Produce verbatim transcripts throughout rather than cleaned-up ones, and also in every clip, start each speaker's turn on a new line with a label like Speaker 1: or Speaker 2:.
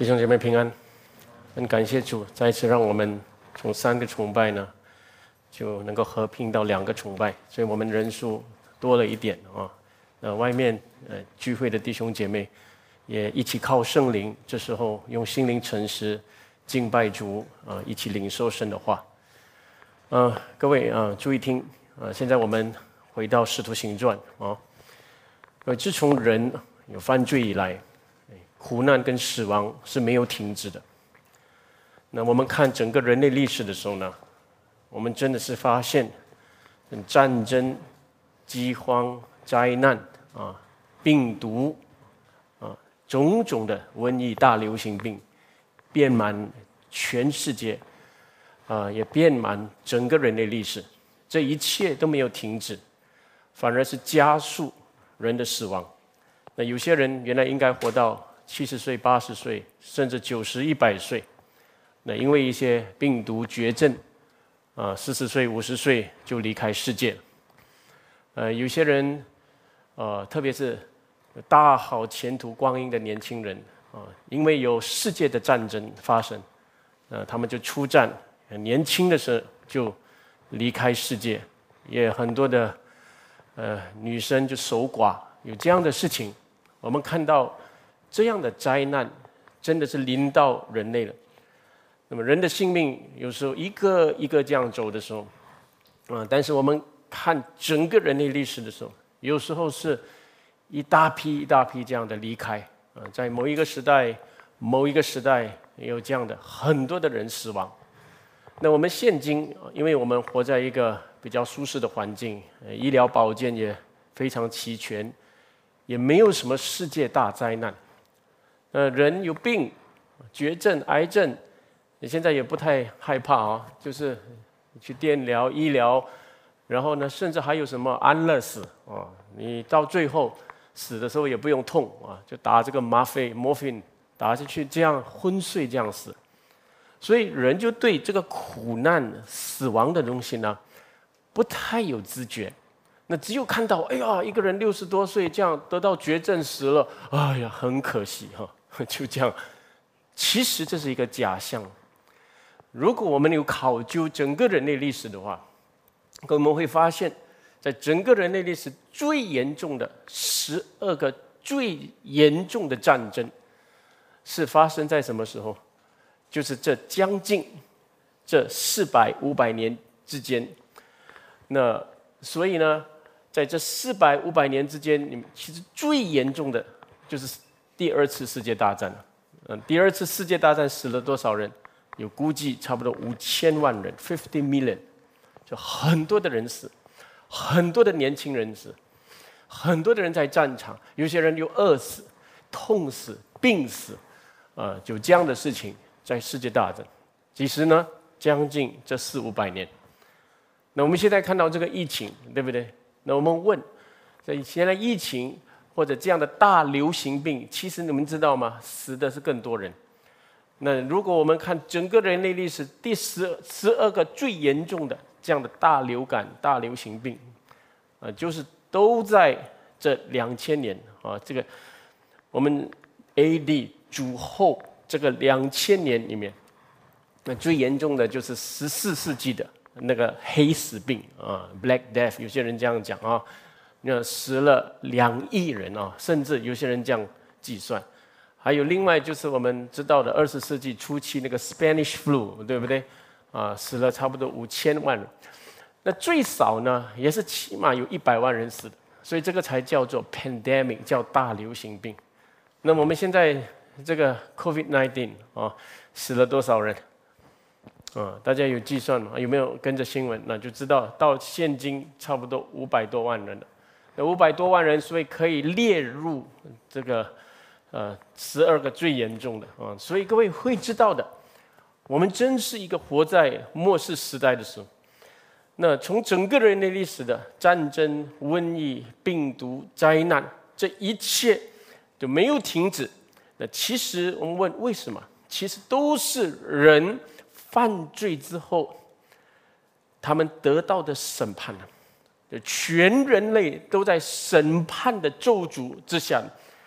Speaker 1: 弟兄姐妹平安，很感谢主再一次让我们从三个崇拜呢，就能够合并到两个崇拜，所以我们人数多了一点啊。那外面呃聚会的弟兄姐妹也一起靠圣灵，这时候用心灵诚实敬拜主啊，一起领受神的话。呃，各位啊，注意听啊！现在我们回到《使徒行传》啊，呃，自从人有犯罪以来，苦难跟死亡是没有停止的。那我们看整个人类历史的时候呢，我们真的是发现，战争、饥荒、灾难啊、病毒啊，种种的瘟疫、大流行病，遍满全世界，啊，也遍满整个人类历史。这一切都没有停止，反而是加速人的死亡。那有些人原来应该活到七十岁、八十岁，甚至九十、一百岁，那因为一些病毒绝症，啊，四十岁、五十岁就离开世界。呃，有些人，呃，特别是有大好前途光阴的年轻人，啊，因为有世界的战争发生，呃，他们就出战，年轻的时候就离开世界，也很多的，呃，女生就守寡，有这样的事情，我们看到。这样的灾难真的是临到人类了。那么人的性命有时候一个一个这样走的时候，啊，但是我们看整个人类历史的时候，有时候是一大批一大批这样的离开啊，在某一个时代、某一个时代有这样的很多的人死亡。那我们现今，因为我们活在一个比较舒适的环境，医疗保健也非常齐全，也没有什么世界大灾难。呃，人有病、绝症、癌症，你现在也不太害怕啊，就是去电疗、医疗，然后呢，甚至还有什么安乐死啊，你到最后死的时候也不用痛啊，就打这个吗啡 morphine 打下去，这样昏睡这样死。所以人就对这个苦难、死亡的东西呢，不太有知觉。那只有看到，哎呀，一个人六十多岁这样得到绝症死了，哎呀，很可惜哈。就这样，其实这是一个假象。如果我们有考究整个人类历史的话，我们会发现，在整个人类历史最严重的十二个最严重的战争，是发生在什么时候？就是这将近这四百五百年之间。那所以呢，在这四百五百年之间，你们其实最严重的就是。第二次世界大战，嗯，第二次世界大战死了多少人？有估计差不多五千万人 ，fifty million， 就很多的人死，很多的年轻人死，很多的人在战场，有些人又饿死、痛死、病死，啊、呃，就这样的事情在世界大战。其实呢，将近这四五百年。那我们现在看到这个疫情，对不对？那我们问，在现在疫情。或者这样的大流行病，其实你们知道吗？死的是更多人。那如果我们看整个人类历史第十十二个最严重的这样的大流感、大流行病，啊，就是都在这两千年啊，这个我们 A D 主后这个两千年里面，那最严重的就是十四世纪的那个黑死病啊 ，Black Death， 有些人这样讲啊。那死了两亿人啊，甚至有些人这样计算。还有另外就是我们知道的二十世纪初期那个 Spanish flu， 对不对？啊，死了差不多五千万人。那最少呢，也是起码有一百万人死的，所以这个才叫做 pandemic， 叫大流行病。那么我们现在这个 COVID 十九 啊，死了多少人？啊，大家有计算吗？有没有跟着新闻？那就知道到现今差不多五百多万人了。五百多万人，所以可以列入这个呃十二个最严重的啊。所以各位会知道的，我们真是一个活在末世时代的时候。那从整个人类历史的战争、瘟疫、病毒、灾难，这一切就没有停止。那其实我们问为什么？其实都是人犯罪之后，他们得到的审判呢？全人类都在审判的咒诅之下。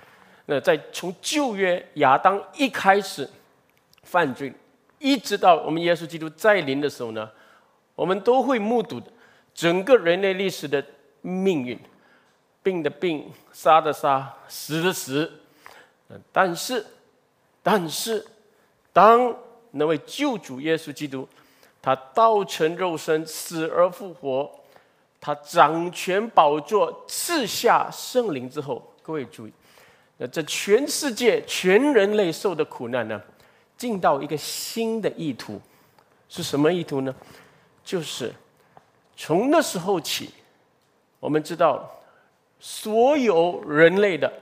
Speaker 1: 那在从旧约亚当一开始犯罪，一直到我们耶稣基督再临的时候呢，我们都会目睹整个人类历史的命运，病的病，杀的杀，死的死。但是，但是，当那位救主耶稣基督，他道成肉身，死而复活，他掌权宝座，赐下圣灵之后，各位注意，那这全世界全人类受的苦难呢，进到一个新的意图，是什么意图呢？就是从那时候起，我们知道所有人类的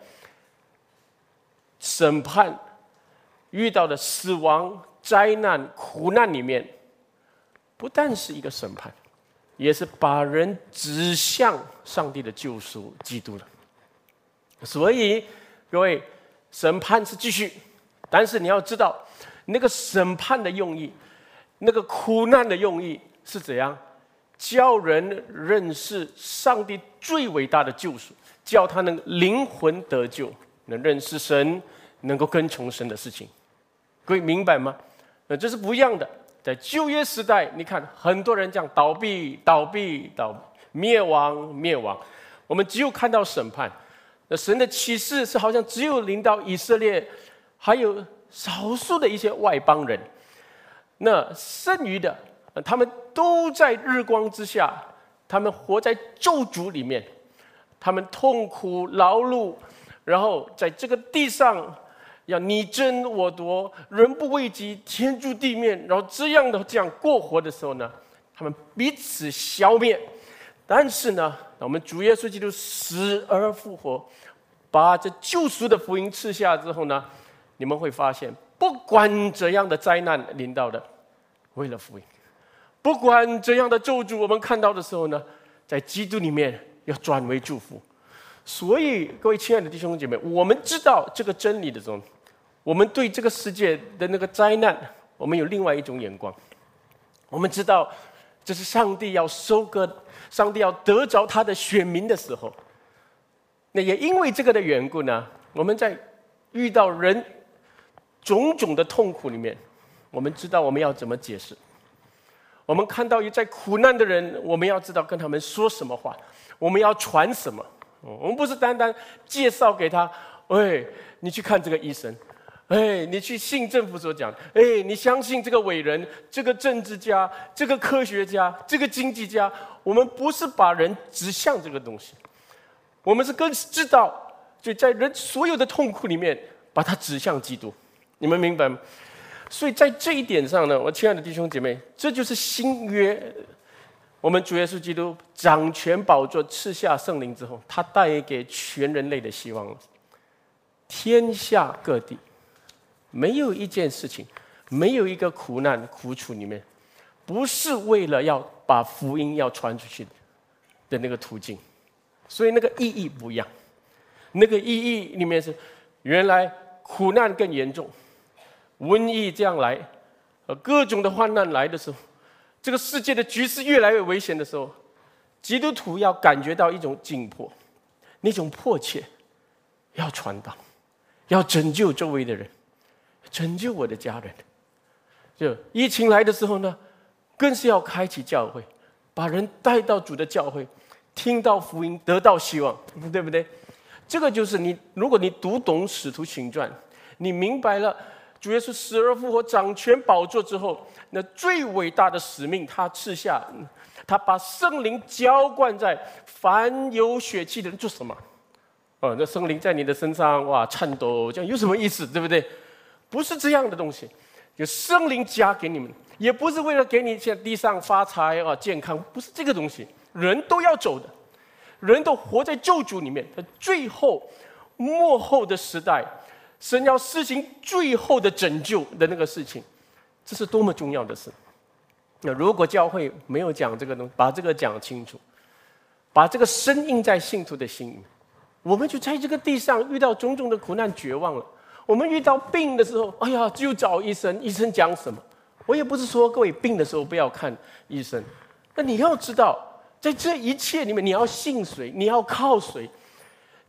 Speaker 1: 审判遇到的死亡、灾难、苦难里面，不但是一个审判，也是把人指向上帝的救赎基督了。所以各位，审判是继续，但是你要知道，那个审判的用意，那个苦难的用意是怎样？叫人认识上帝最伟大的救赎，叫他能灵魂得救，能认识神，能够跟从神的事情。各位明白吗？那这是不一样的。在旧约时代，你看很多人这样倒闭、倒闭、倒闭，灭亡、灭亡。我们只有看到审判。那神的启示是好像只有临到以色列，还有少数的一些外邦人。那剩余的，他们都在日光之下，他们活在咒诅里面，他们痛苦劳碌，然后在这个地上要你争我夺，人不为己，天诛地灭，然后这样的这样过活的时候呢，他们彼此消灭。但是呢，我们主耶稣基督死而复活，把这救赎的福音赐下之后呢，你们会发现，不管怎样的灾难临到的，为了福音；不管怎样的咒诅我们看到的时候呢，在基督里面要转为祝福。所以，各位亲爱的弟兄姐妹，我们知道这个真理的时候，我们对这个世界的那个灾难，我们有另外一种眼光。我们知道，这是上帝要收割，上帝要得着他的选民的时候。那也因为这个的缘故呢，我们在遇到人种种的痛苦里面，我们知道我们要怎么解释。我们看到在苦难的人，我们要知道跟他们说什么话，我们要传什么。我们不是单单介绍给他，哎，你去看这个医生，哎，你去信政府所讲，哎，你相信这个伟人、这个政治家、这个科学家、这个经济家。我们不是把人指向这个东西，我们是更知道，就在人所有的痛苦里面，把它指向基督。你们明白吗？所以在这一点上呢，我亲爱的弟兄姐妹，这就是新约。我们主耶稣基督掌权宝座，赐下圣灵之后，他带给全人类的希望了。天下各地没有一件事情，没有一个苦难苦楚里面，不是为了要把福音要传出去的那个途径。所以那个意义不一样。那个意义里面是，原来苦难更严重，瘟疫这样来，呃，各种的患难来的时候，这个世界的局势越来越危险的时候，基督徒要感觉到一种紧迫，那种迫切，要传道，要拯救周围的人，拯救我的家人。就疫情来的时候呢，更是要开启教会，把人带到主的教会，听到福音，得到希望，对不对？这个就是你，如果你读懂使徒行传，你明白了主耶稣死而复活、掌权宝座之后，那最伟大的使命他赐下，他把圣灵浇灌在凡有血气的人。做什么？哦，那圣灵在你的身上哇颤抖，这样有什么意思？对不对？不是这样的东西。有圣灵加给你们，也不是为了给你在地上发财啊、健康，不是这个东西。人都要走的，人都活在咒诅里面。最后末后的时代，神要施行最后的拯救的那个事情，这是多么重要的事。那如果教会没有讲这个东西，把这个讲清楚，把这个深印在信徒的心里，我们就在这个地上遇到种种的苦难，绝望了。我们遇到病的时候，哎呀，就找医生，医生讲什么？我也不是说各位病的时候不要看医生，那你要知道，在这一切里面，你要信谁？你要靠谁？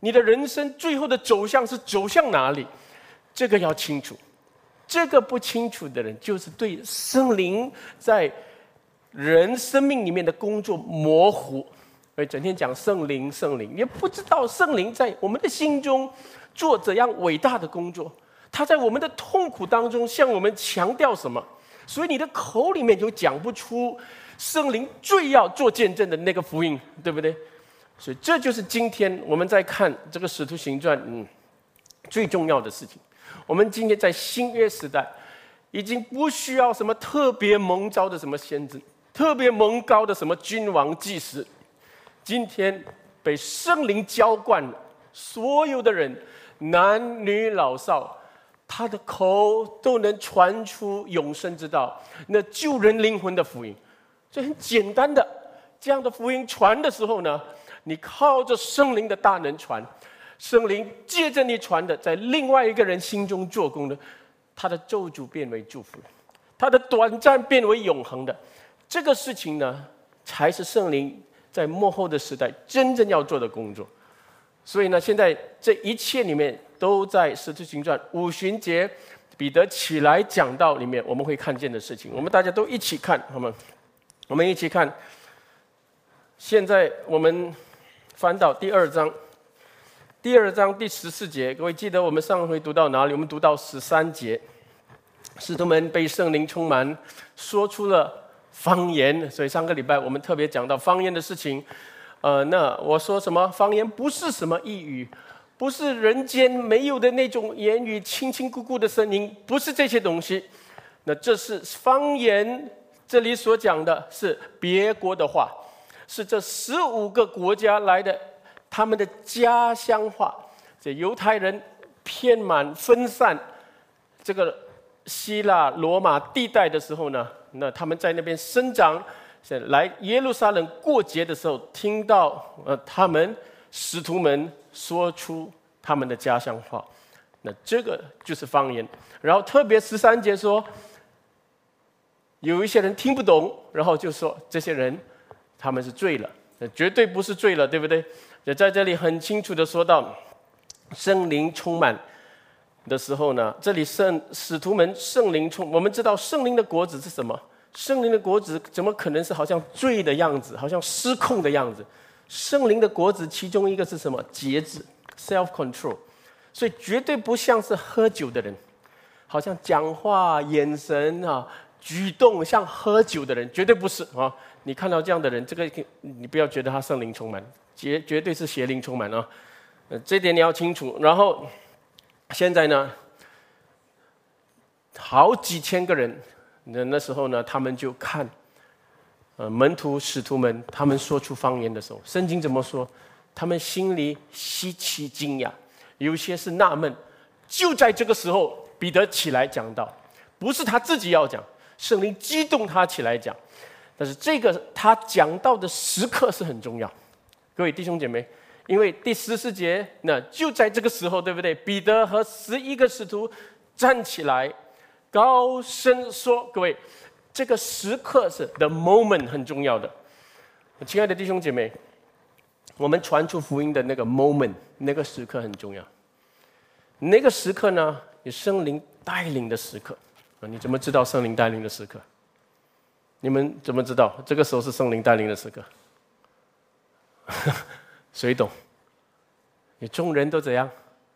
Speaker 1: 你的人生最后的走向是走向哪里？这个要清楚。这个不清楚的人，就是对圣灵在人生命里面的工作模糊，所以整天讲圣灵圣灵，也不知道圣灵在我们的心中做怎样伟大的工作。他在我们的痛苦当中向我们强调什么？所以你的口里面就讲不出圣灵最要做见证的那个福音，对不对？所以这就是今天我们在看这个使徒行传，嗯，最重要的事情。我们今天在新约时代，已经不需要什么特别蒙召的什么先知，特别蒙高的什么君王祭司。今天被圣灵浇灌了，所有的人，男女老少，他的口都能传出永生之道，那救人灵魂的福音。所以很简单的，这样的福音传的时候呢，你靠着圣灵的大能传。圣灵借着你传的，在另外一个人心中做工的，他的咒诅变为祝福，他的短暂变为永恒的。这个事情呢，才是圣灵在末后的时代真正要做的工作。所以呢，现在这一切里面都在使徒行传五旬节彼得起来讲道里面我们会看见的事情。我们大家都一起看，好吗？我们一起看。现在我们翻到第二章。第二章第十四节，各位记得我们上回读到哪里？我们读到十三节，使徒们被圣灵充满，说出了方言。所以上个礼拜我们特别讲到方言的事情。呃，那我说什么？方言不是什么异语，不是人间没有的那种言语，清清咕咕的声音，不是这些东西。那这是方言，这里所讲的是别国的话，是这十五个国家来的。他们的家乡话，这犹太人遍满分散这个希腊罗马地带的时候呢，那他们在那边生长，来耶路撒冷过节的时候，听到呃他们使徒们说出他们的家乡话，那这个就是方言。然后特别十三节说，有一些人听不懂，然后就说这些人他们是醉了，绝对不是醉了，对不对？也在这里很清楚的说到，圣灵充满的时候呢，这里圣使徒们圣灵充，我们知道圣灵的果子是什么？圣灵的果子怎么可能是好像醉的样子，好像失控的样子？圣灵的果子其中一个是什么？节制 （self control）， 所以绝对不像是喝酒的人，好像讲话、眼神啊、举动像喝酒的人，绝对不是啊！你看到这样的人，这个你不要觉得他圣灵充满。绝绝对是邪灵充满啊，呃，这点你要清楚。然后现在呢，好几千个人，那那时候呢，他们就看，呃，门徒使徒们他们说出方言的时候，圣经怎么说？他们心里稀奇惊讶，有些是纳闷。就在这个时候，彼得起来讲道，不是他自己要讲，圣灵激动他起来讲。但是这个他讲道的时刻是很重要。各位弟兄姐妹，因为第十四节，那就在这个时候，对不对？彼得和十一个使徒站起来，高声说：“各位，这个时刻是 the moment 很重要的。亲爱的弟兄姐妹，我们传出福音的那个 moment， 那个时刻很重要。那个时刻呢，有圣灵带领的时刻。你怎么知道圣灵带领的时刻？你们怎么知道这个时候是圣灵带领的时刻？”谁懂？你众人都怎样？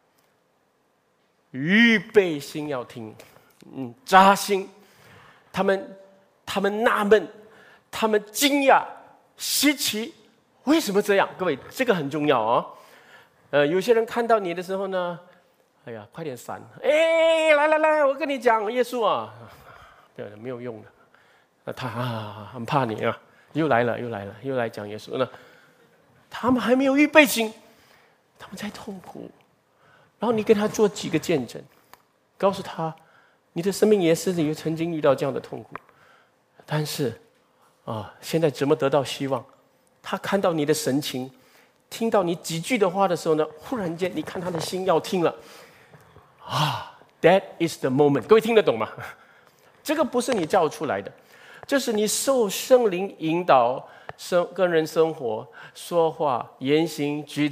Speaker 1: 预备心要听，嗯，扎心。他们，他们纳闷，他们惊讶、稀奇，为什么这样？各位，这个很重要哦。呃，有些人看到你的时候呢，哎呀，快点闪！哎，来来来，我跟你讲，耶稣啊，对，没有用的。那他啊，很怕你啊，又来了，又来了，又来讲耶稣呢。他们还没有预备心，他们在痛苦，然后你给他做几个见证，告诉他，你的生命也是也曾经遇到这样的痛苦，但是，啊，现在怎么得到希望？他看到你的神情，听到你几句的话的时候呢，忽然间你看他的心要听了，啊 ，That is the moment。各位听得懂吗？这个不是你造出来的，这是你受圣灵引导。生跟人生活、说话、言行举止，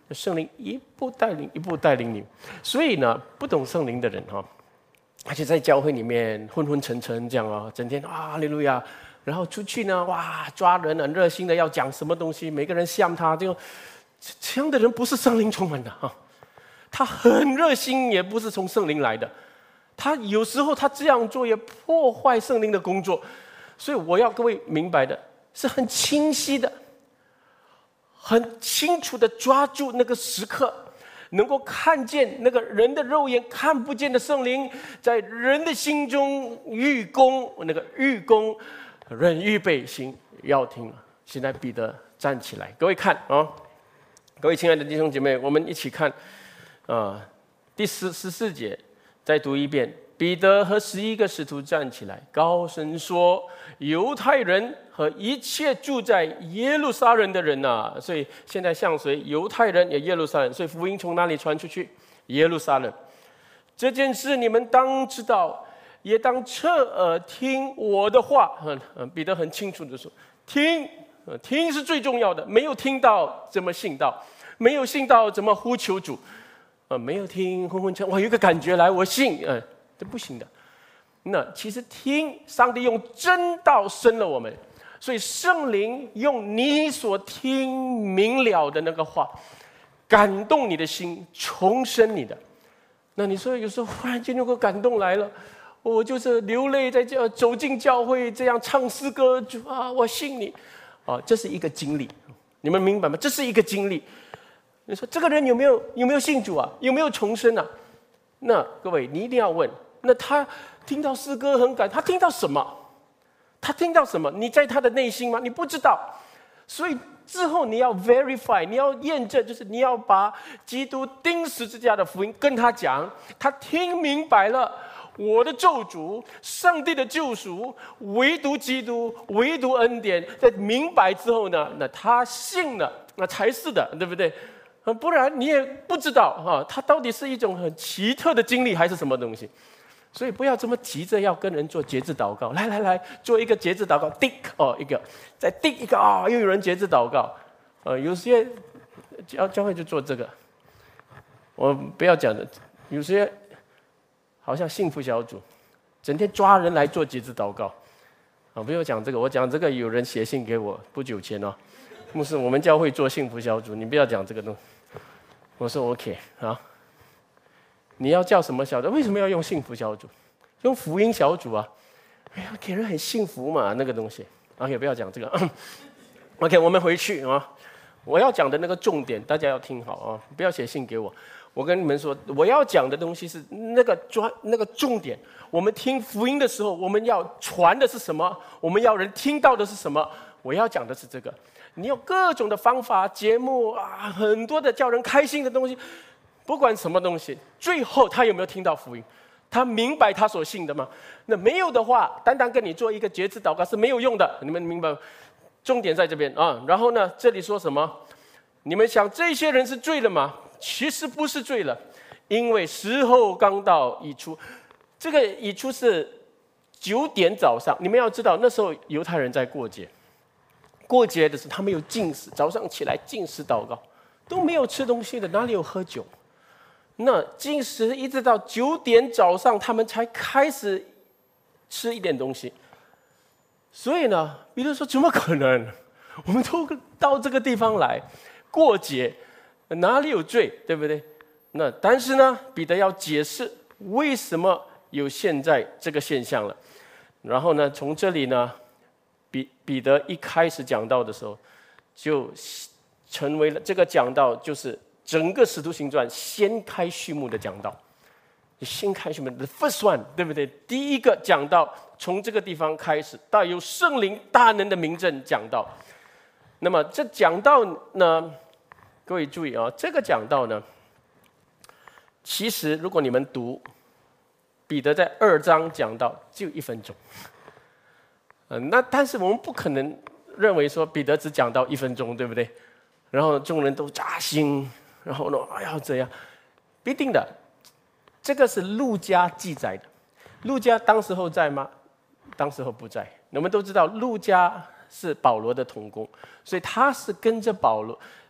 Speaker 1: 圣灵一步带领一步带领你。所以呢，不懂圣灵的人哈，而且在教会里面昏昏沉沉这样啊，整天啊哈利路亚，然后出去呢，哇，抓人很热心的要讲什么东西，每个人像他，就这样的人不是圣灵充满的哈。他很热心，也不是从圣灵来的。他有时候他这样做也破坏圣灵的工作。所以我要各位明白的是很清晰的，很清楚的抓住那个时刻，能够看见那个人的肉眼看不见的圣灵在人的心中预工，那个预工人预备心要听了。现在彼得站起来，各位看啊、哦，各位亲爱的弟兄姐妹，我们一起看啊、呃，第十十四节，再读一遍。彼得和十一个使徒站起来，高声说：“犹太人和一切住在耶路撒冷的人啊！”所以现在向谁？犹太人也耶路撒冷。所以福音从哪里传出去？耶路撒冷。这件事你们当知道，也当侧耳听我的话。嗯嗯，彼得很清楚的说：“听，听是最重要的。没有听到怎么信道？没有信道怎么呼求主？呃，没有听昏昏沉，我有一个感觉来，我信。嗯。”这不行的。那其实听上帝用真道生了我们，所以圣灵用你所听明了的那个话，感动你的心，重生你的。那你说有时候忽然间有个感动来了，我就是流泪在这走进教会，这样唱诗歌，主啊，我信你啊，这是一个经历，你们明白吗？这是一个经历。你说这个人有没有有没有信主啊？有没有重生啊？那各位，你一定要问。那他听到诗歌很感，他听到什么？他听到什么？你在他的内心吗？你不知道。所以之后你要 verify， 你要验证，就是你要把基督钉十字架的福音跟他讲，他听明白了我的救主，上帝的救赎，唯独基督，唯独恩典。在明白之后呢，那他信了，那才是的，对不对？不然你也不知道哈，他到底是一种很奇特的经历还是什么东西。所以不要这么急着要跟人做节制祷告，来来来，做一个节制祷告，滴哦一个，再滴一个啊、哦，又有人节制祷告，呃，有些教教会就做这个，我不要讲的，有些好像幸福小组，整天抓人来做节制祷告，啊，不要讲这个，我讲这个有人写信给我不久前哦，牧师，我们教会做幸福小组，你不要讲这个东西，我说 OK 啊。你要叫什么小组？为什么要用幸福小组？用福音小组啊！哎呀，给人很幸福嘛，那个东西。OK， 不要讲这个。OK， 我们回去啊。我要讲的那个重点，大家要听好啊！不要写信给我。我跟你们说，我要讲的东西是那个专那个重点。我们听福音的时候，我们要传的是什么？我们要人听到的是什么？我要讲的是这个。你有各种的方法、节目啊，很多的叫人开心的东西。不管什么东西，最后他有没有听到福音？他明白他所信的吗？那没有的话，单单跟你做一个节制祷告是没有用的。你们明白？重点在这边啊。然后呢，这里说什么？你们想这些人是罪了吗？其实不是罪了，因为时候刚到已出。这个已出是九点早上。你们要知道，那时候犹太人在过节，过节的时候他们有禁食，早上起来禁食祷告，都没有吃东西的，哪里有喝酒？那禁食一直到九点早上，他们才开始吃一点东西。所以呢，彼得说：“怎么可能？我们都到这个地方来过节，哪里有罪，对不对？”那但是呢，彼得要解释为什么有现在这个现象了。然后呢，从这里呢，彼彼得一开始讲道的时候，就成为了这个讲道就是。整个《使徒行传》先开序幕的讲道，先开序幕 ，the first one， 对不对？第一个讲道从这个地方开始，带有圣灵大能的明证讲道。那么这讲道呢，各位注意啊，这个讲道呢，其实如果你们读彼得在二章讲道，就一分钟。嗯、呃，那但是我们不可能认为说彼得只讲到一分钟，对不对？然后众人都扎心。然后呢？哎呀，怎样？必定的，这个是路加记载的。路加当时候在吗？当时候不在。我们都知道，路加是保罗的同工，所以他是跟着保罗，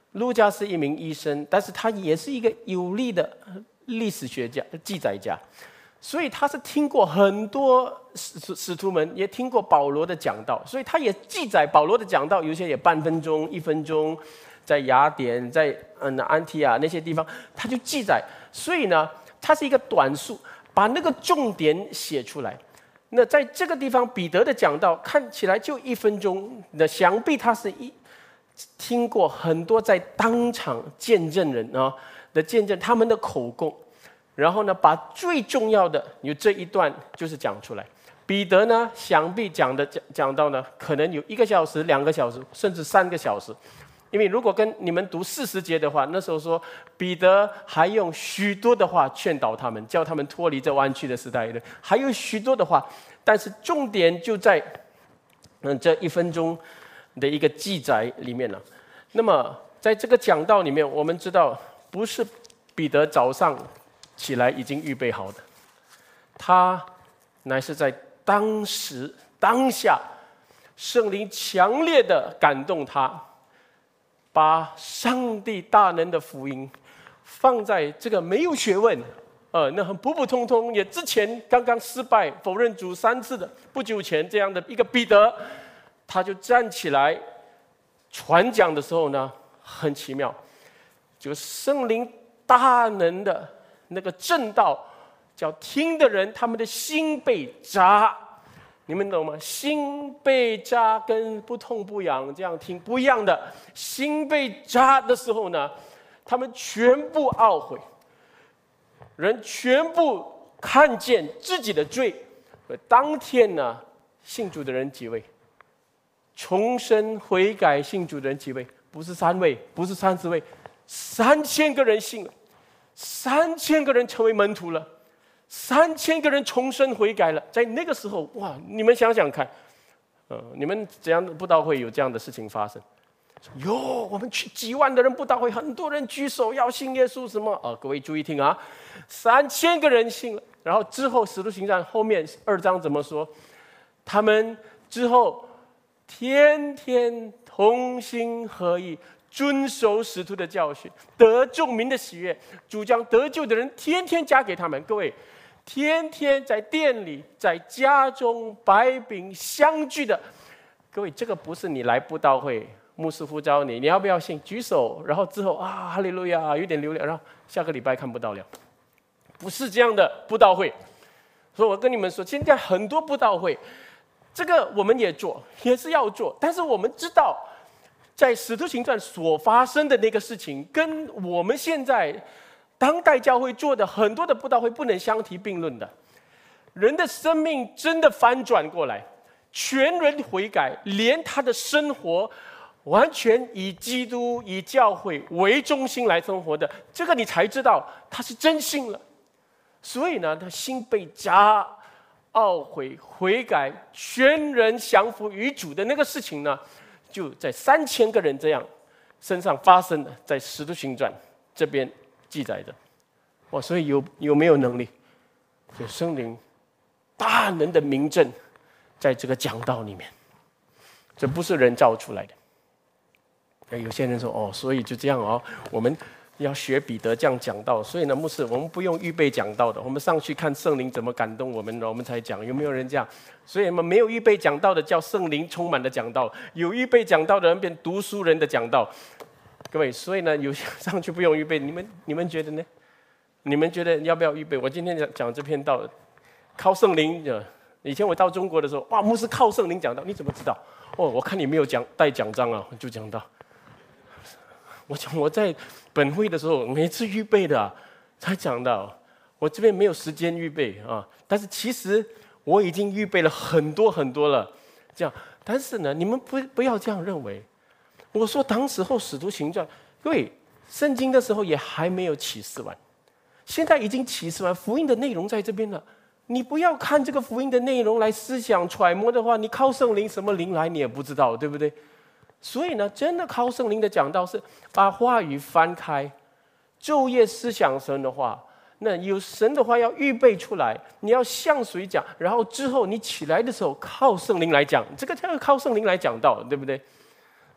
Speaker 1: 路加是一名医生，但是他也是一个有力的历史学家、记载家，所以他是听过很多使使徒们，也听过保罗的讲道，所以他也记载保罗的讲道，有些也半分钟、一分钟，在雅典、在嗯安提亚那些地方，他就记载。所以呢，他是一个短述，把那个重点写出来。那在这个地方，彼得的讲道看起来就一分钟，那想必他是一。听过很多在当场见证人啊的见证，他们的口供，然后呢，把最重要的有这一段就是讲出来。彼得呢，想必讲的讲讲到呢，可能有一个小时、两个小时，甚至三个小时。因为如果跟你们读四十节的话，那时候说彼得还用许多的话劝导他们，叫他们脱离这弯曲的时代，还有许多的话，但是重点就在嗯这一分钟的一个记载里面了。那么在这个讲道里面，我们知道不是彼得早上起来已经预备好的，他乃是在当时当下，圣灵强烈的感动他，把上帝大能的福音放在这个没有学问，呃，那很普普通通，也之前刚刚失败否认主三次的不久前这样的一个彼得。他就站起来传讲的时候呢，很奇妙，就圣灵大能的那个震道，叫听的人他们的心被扎，你们懂吗？心被扎跟不痛不痒这样听不一样的，心被扎的时候呢，他们全部懊悔，人全部看见自己的罪，当天呢，信主的人几位？重生悔改信主的人几位？不是三位，不是三十位，三千个人信了，三千个人成为门徒了，三千个人重生悔改了。在那个时候，哇！你们想想看，呃，你们怎样的布道会有这样的事情发生？哟，我们去几万的人布道会，很多人举手要信耶稣，什么啊？各位注意听啊，三千个人信了。然后之后，使徒行传后面二章怎么说？他们之后。天天同心合意，遵守使徒的教训，得众民的喜悦。主将得救的人天天加给他们。各位，天天在店里、在家中摆饼相聚的。各位，这个不是你来布道会，牧师呼召你，你要不要信？举手，然后之后啊，哈利路亚，有点流量，然后下个礼拜看不到了。不是这样的布道会。所以我跟你们说，现在很多布道会。这个我们也做，也是要做，但是我们知道，在使徒行传所发生的那个事情，跟我们现在当代教会做的很多的布道会不能相提并论的。人的生命真的翻转过来，全人悔改，连他的生活完全以基督、以教会为中心来生活的，这个你才知道他是真信了。所以呢，他心被扎。懊悔、悔改、全人降服于主的那个事情呢，就在三千个人这样身上发生的，在《使徒行传》这边记载的。哇，所以有有没有能力？有圣灵大能的明证，在这个讲道里面，这不是人造出来的。有些人说哦，所以就这样哦，我们。要学彼得这样讲道，所以呢，牧师，我们不用预备讲道的，我们上去看圣灵怎么感动我们，我们才讲。有没有人这样？所以我们没有预备讲道的叫圣灵充满的讲道，有预备讲道的人变读书人的讲道。各位，所以呢，有些上去不用预备，你们你们觉得呢？你们觉得要不要预备？我今天讲讲这篇道，靠圣灵的。以前我到中国的时候，哇，牧师靠圣灵讲道，你怎么知道？哦，我看你没有讲带奖章啊，就讲到。我讲我在本会的时候，每次预备的、啊、才讲到，我这边没有时间预备啊。但是其实我已经预备了很多很多了，这样。但是呢，你们不不要这样认为。我说当时候使徒行传，各位圣经的时候也还没有启示完，现在已经启示完，福音的内容在这边了。你不要看这个福音的内容来思想揣摩的话，你靠圣灵什么灵来你也不知道，对不对？所以呢，真的靠圣灵的讲道是把话语翻开，昼夜思想神的话。那有神的话要预备出来，你要向谁讲？然后之后你起来的时候靠圣灵来讲，这个叫靠圣灵来讲道，对不对？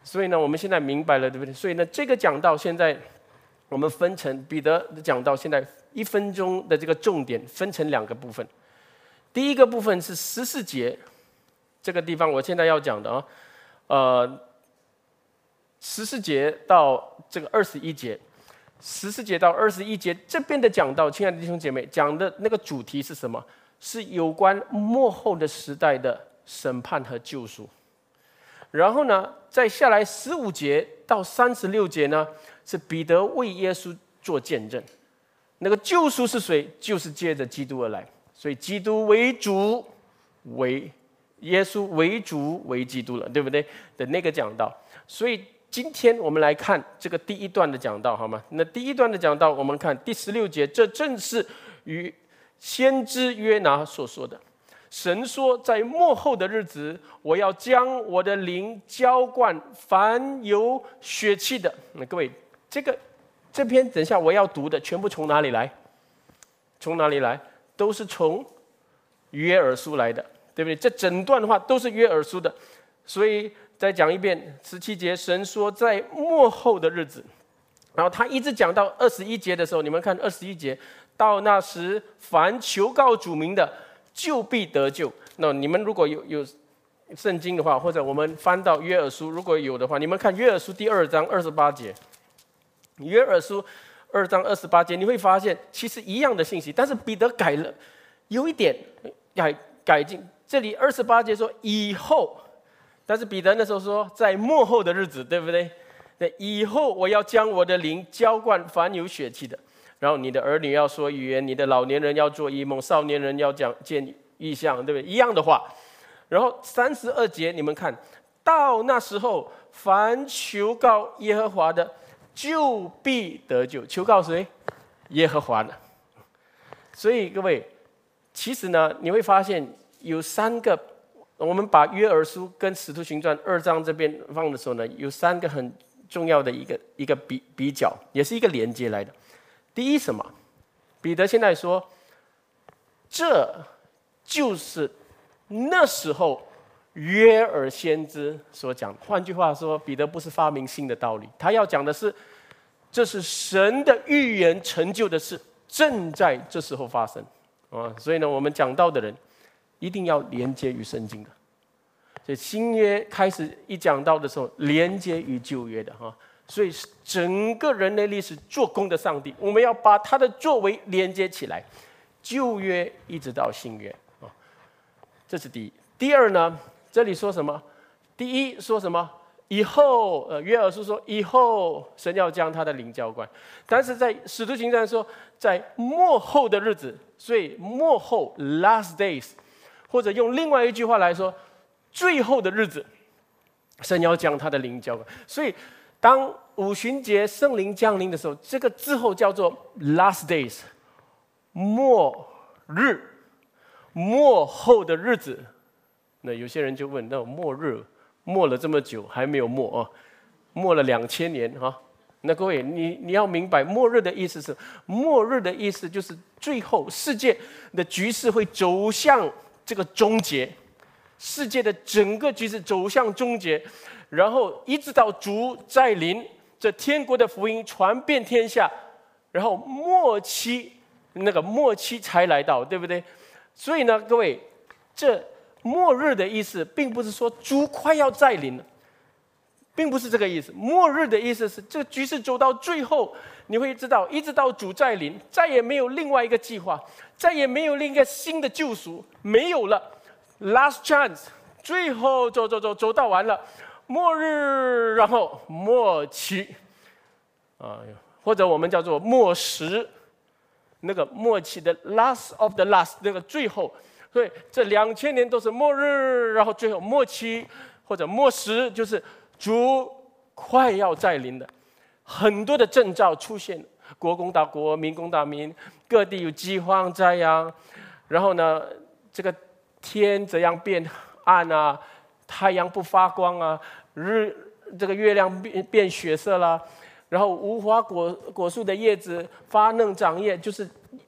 Speaker 1: 所以呢，我们现在明白了，对不对？所以呢，这个讲道现在我们分成彼得的讲道，现在一分钟的这个重点分成两个部分。第一个部分是十四节，这个地方我现在要讲的啊，呃，十四节到这个二十一节，十四节到二十一节这边的讲道，亲爱的弟兄姐妹，讲的那个主题是什么？是有关末后的时代的审判和救赎。然后呢，再下来十五节到三十六节呢，是彼得为耶稣做见证。那个救赎是谁？就是借着基督而来。所以基督为主，为耶稣为主为基督了，对不对？的那个讲道。所以今天我们来看这个第一段的讲道，好吗？那第一段的讲道，我们看第十六节，这正是与先知约拿所说的。神说，在末后的日子，我要将我的灵浇灌凡有血气的。那各位，这个这篇等一下我要读的，全部从哪里来？从哪里来？都是从约珥书来的，对不对？这整段的话都是约珥书的。所以再讲一遍，十七节，神说在末后的日子，然后他一直讲到二十一节的时候，你们看二十一节，到那时，凡求告主名的，就必得救。那你们如果有有圣经的话，或者我们翻到约珥书，如果有的话，你们看约珥书第二章二十八节，约珥书二章二十八节，你会发现其实一样的信息，但是彼得改了，有一点改改进。这里二十八节说以后，但是彼得那时候说在末后的日子，对不对？那以后我要将我的灵浇灌凡有血气的。然后你的儿女要说语言，你的老年人要做异梦，少年人要讲见异象，对不对？一样的话。然后三十二节，你们看到那时候，凡求告耶和华的，就必得救。求告谁？耶和华的。所以各位，其实呢，你会发现有三个，我们把约珥书跟使徒行传二章这边放的时候呢，有三个很重要的一个一个比比较，也是一个连接来的。第一，什么？彼得现在说，这就是那时候约珥先知所讲。换句话说，彼得不是发明新的道理，他要讲的是，这是神的预言成就的事，正在这时候发生啊。所以呢，我们讲道的人一定要连接于圣经的。所以新约开始一讲道的时候，连接于旧约的哈。所以整个人类历史做工的上帝，我们要把他的作为连接起来，旧约一直到新约啊，这是第一。第二呢，这里说什么？第一说什么？以后，呃，约珥书说以后神要将他的灵浇灌，但是在使徒行传说在末后的日子，所以末后 last days， 或者用另外一句话来说，最后的日子，神要将他的灵浇灌，所以。当五旬节圣灵降临的时候，这个之后叫做 last days， 末日，末后的日子。那有些人就问：那末日末了这么久还没有末啊？末了两千年啊？那各位，你你要明白，末日的意思是，末日的意思就是最后世界的局势会走向这个终结，世界的整个局势走向终结。然后一直到主再临，这天国的福音传遍天下，然后末期那个末期才来到，对不对？所以呢，各位，这末日的意思，并不是说主快要再临了，并不是这个意思。末日的意思是，这个局势走到最后，你会知道，一直到主再临，再也没有另外一个计划，再也没有另一个新的救赎，没有了 ，last chance， 最后走走走走到完了。末日，然后末期，啊，或者我们叫做末时，那个末期的 last of the last， 那个最后，所以这两千年都是末日，然后最后末期或者末时，就是主快要再临的，很多的征兆出现，国攻打国，民攻打民，各地有饥荒灾殃，然后呢，这个天怎样变暗啊？太阳不发光啊，日这个月亮变变血色啦，然后无花果果树的叶子发嫩长叶，就是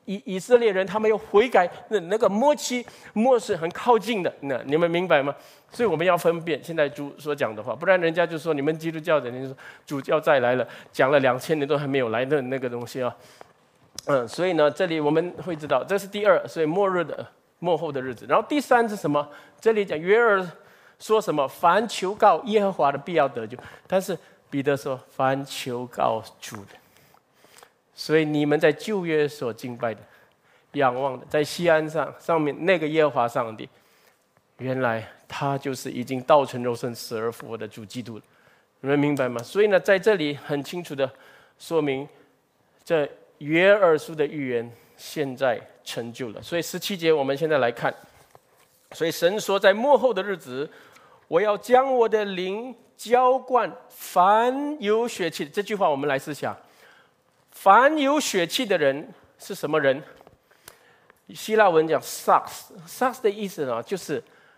Speaker 1: 以以色列人他们要悔改，那那个末期末世很靠近的，那你们明白吗？所以我们要分辨现在主所讲的话，不然人家就说你们基督教的人说主教再来了，讲了两千年都还没有来的那个东西啊。嗯，所以呢，这里我们会知道这是第二，所以末日的末后的日子。然后第三是什么？这里讲约珥说什么？凡求告耶和华的必要得救，但是彼得说凡求告主的。所以你们在旧约所敬拜的、仰望的，在锡安上上面那个耶和华上帝，原来他就是已经道成肉身、死而复活的主基督了。你们明白吗？所以呢，在这里很清楚的说明，这约珥书的预言现在成就了。所以十七节我们现在来看，所以神说，在末后的日子，我要将我的灵浇灌凡有血气的。这句话我们来思想，凡有血气的人是什么人？希腊文讲 sarx，sarx 的意思呢，就是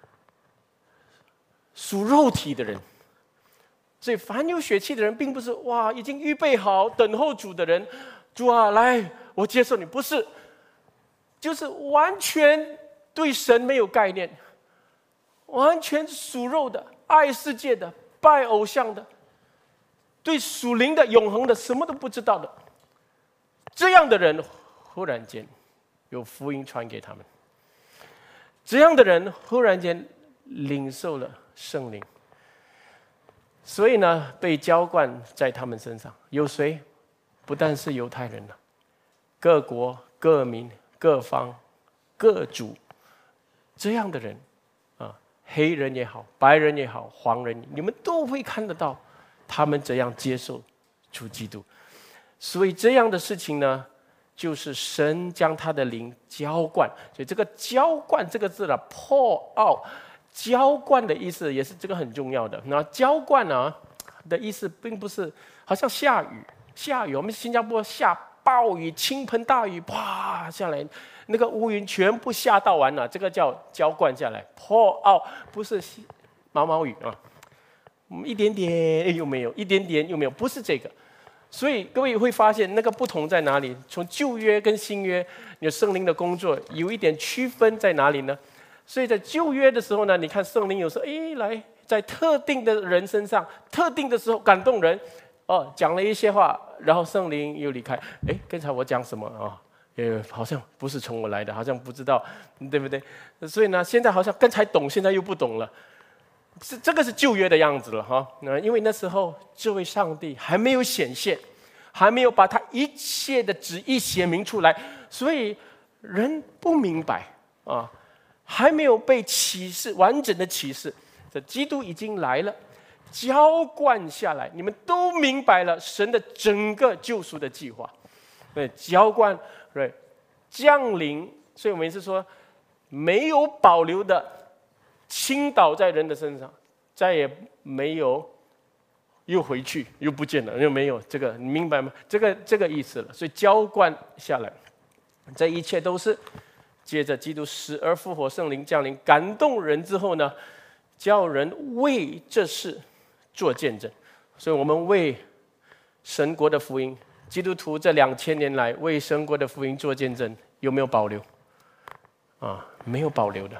Speaker 1: 属肉体的人。所以凡有血气的人，并不是哇已经预备好等候主的人，主啊来，我接受你，不是，就是完全对神没有概念，完全属肉的，爱世界的，拜偶像的，对属灵的、永恒的什么都不知道的，这样的人忽然间有福音传给他们，这样的人忽然间领受了圣灵，所以呢，被浇灌在他们身上。有谁？不但是犹太人了，各国、各民、各方、各族，这样的人啊，黑人也好，白人也好，黄人，你们都会看得到，他们怎样接受主基督。所以这样的事情呢，就是神将他的灵浇灌。所以这个浇灌这个字呢 ，pour out， 浇灌的意思也是这个很重要的。那浇灌呢的意思，并不是好像下雨。下雨，我们新加坡下暴雨，倾盆大雨，啪下来，那个乌云全部下到完了，这个叫浇灌下来 ，pour out， 不是毛毛雨啊，一点点又没有，一点点又没有，不是这个。所以各位会发现那个不同在哪里？从旧约跟新约，有圣灵的工作有一点区分在哪里呢？所以在旧约的时候呢，你看圣灵有时候哎来在特定的人身上，特定的时候感动人。哦，讲了一些话，然后圣灵又离开。哎，刚才我讲什么啊？也好像不是从我来的，好像不知道，对不对？所以呢，现在好像刚才懂，现在又不懂了。是这个是旧约的样子了哈。那因为那时候这位上帝还没有显现，还没有把他一切的旨意写明出来，所以人不明白啊，还没有被启示完整的启示。这基督已经来了。浇灌下来，你们都明白了神的整个救赎的计划。对，浇灌，对，降临。所以我们是说，没有保留的倾倒在人的身上，再也没有又回去又不见了，又没有这个，你明白吗？这个这个意思了。所以浇灌下来，这一切都是接着基督死而复活，圣灵降临，感动人之后呢，叫人为这事做见证。所以我们为神国的福音，基督徒这两千年来为神国的福音做见证，有没有保留？啊，没有保留的。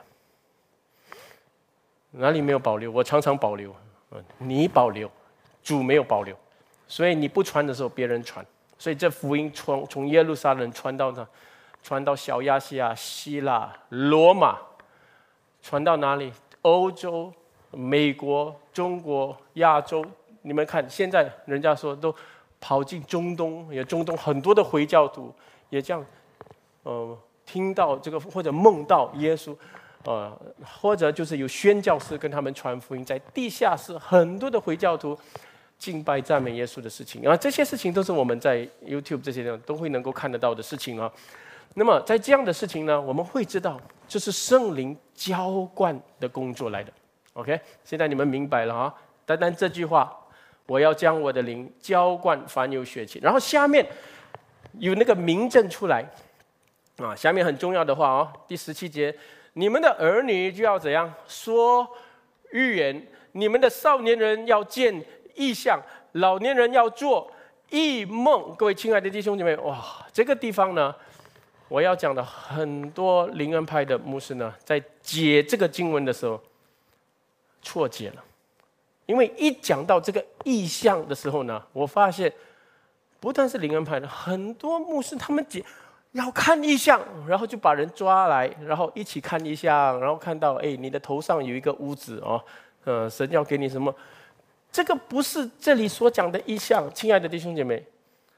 Speaker 1: 哪里没有保留？我常常保留。你保留，主没有保留。所以你不传的时候，别人传。所以这福音从从耶路撒冷传到哪？传到小亚细亚、希腊、罗马，传到哪里？欧洲、美国、中国、亚洲，你们看，现在人家说都跑进中东，也中东很多的回教徒也这样，呃，听到这个或者梦到耶稣，呃，或者就是有宣教士跟他们传福音，在地下室很多的回教徒敬拜赞美耶稣的事情，然后这些事情都是我们在 YouTube 这些地方都会能够看得到的事情啊。那么在这样的事情呢，我们会知道这是圣灵浇灌的工作来的。OK， 现在你们明白了啊？单单这句话，我要将我的灵浇灌凡有血气。然后下面有那个明证出来啊，下面很重要的话啊，第十七节，你们的儿女就要怎样说预言，你们的少年人要见异象，老年人要做异梦。各位亲爱的弟兄姐妹，哇，这个地方呢， 我要讲的很多灵恩派的牧师呢，在解这个经文的时候错解了，因为一讲到这个意象的时候呢，我发现不但是灵恩派的，很多牧师他们解要看意象，然后就把人抓来，然后一起看意象，然后看到哎，你的头上有一个屋子哦，呃，神要给你什么？这个不是这里所讲的意象，亲爱的弟兄姐妹。